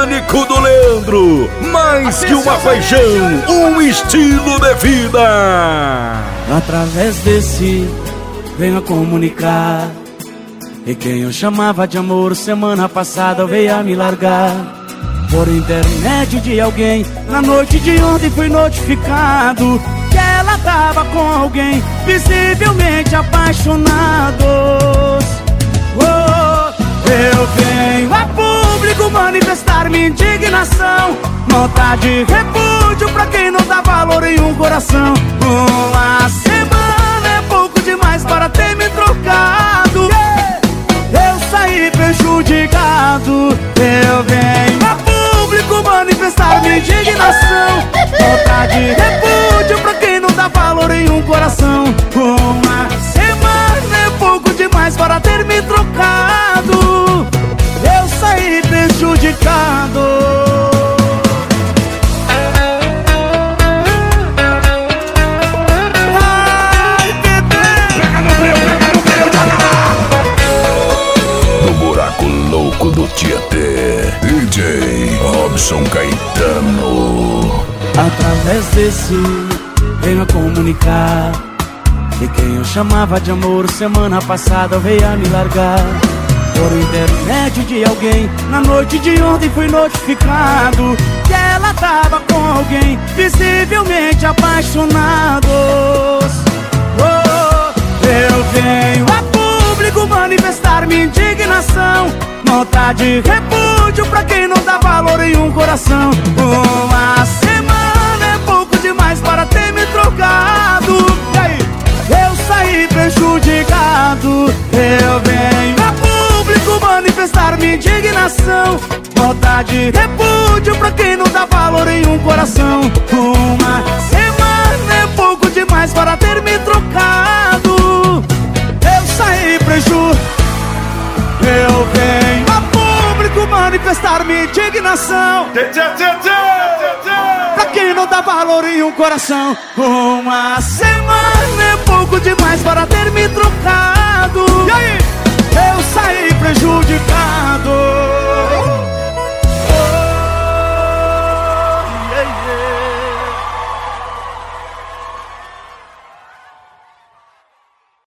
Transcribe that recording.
Pânico do Leandro, mais que uma paixão, um estilo de vida. Através desse venho a comunicar, e quem eu chamava de amor semana passada veio a me largar. Por intermédio de alguém, na noite de ontem fui notificado que ela tava com alguém, visivelmente apaixonados. Eu venho a público manifestar minha indignação, nota de repúdio pra quem não dá valor em um coração. Uma semana é pouco demais para ter me trocado, eu saí prejudicado. Eu venho a público manifestar minha indignação, nota de repúdio pra quem não dá valor em um coração. Uma semana é pouco demais para ter me trocado, eu saí prejudicado. Ai, bebê, Pega no meu, no buraco louco do Tietê, DJ Robson Caetano. através desse venho a comunicar, e quem eu chamava de amor semana passada veio a me largar. Por intermédio de alguém, na noite de ontem fui notificado que ela tava com alguém, visivelmente apaixonados. Eu venho a público manifestar minha indignação, nota de repúdio pra quem não dá valor em um coração. Uma semana é pouco demais para ter me trocado, e aí? Eu saí prejudicado. Eu venho a público manifestar minha indignação, nota de repúdio pra quem não dá valor em um coração. Uma semana é pouco demais para ter me trocado, eu saí prejudicado. Eu venho a público manifestar minha indignação, pra quem não dá valor em um coração. Uma semana é pouco demais para ter me trocado, e aí? Eu saí prejudicado.